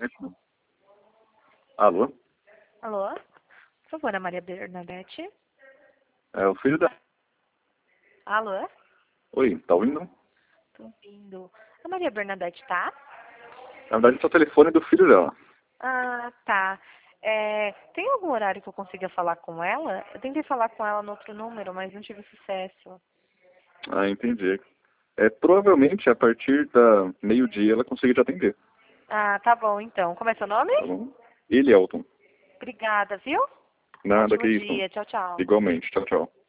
Alô? Alô? Por favor, a Maria Bernadette. É o filho da... Alô? Oi, tá ouvindo? Tô ouvindo. A Maria Bernadette tá? Na verdade, esse é o telefone do filho dela. Ah, tá. Tem algum horário que eu consiga falar com ela? Eu tentei falar com ela no outro número, mas não tive sucesso. Ah, entendi. Provavelmente, a partir da meio-dia, ela consegue te atender. Ah, tá bom então. Como é seu nome? Tá bom? Ele, Elton. Obrigada, viu? Nada, Ótimo que isso. dia. Tchau, tchau. Igualmente. Tchau, tchau.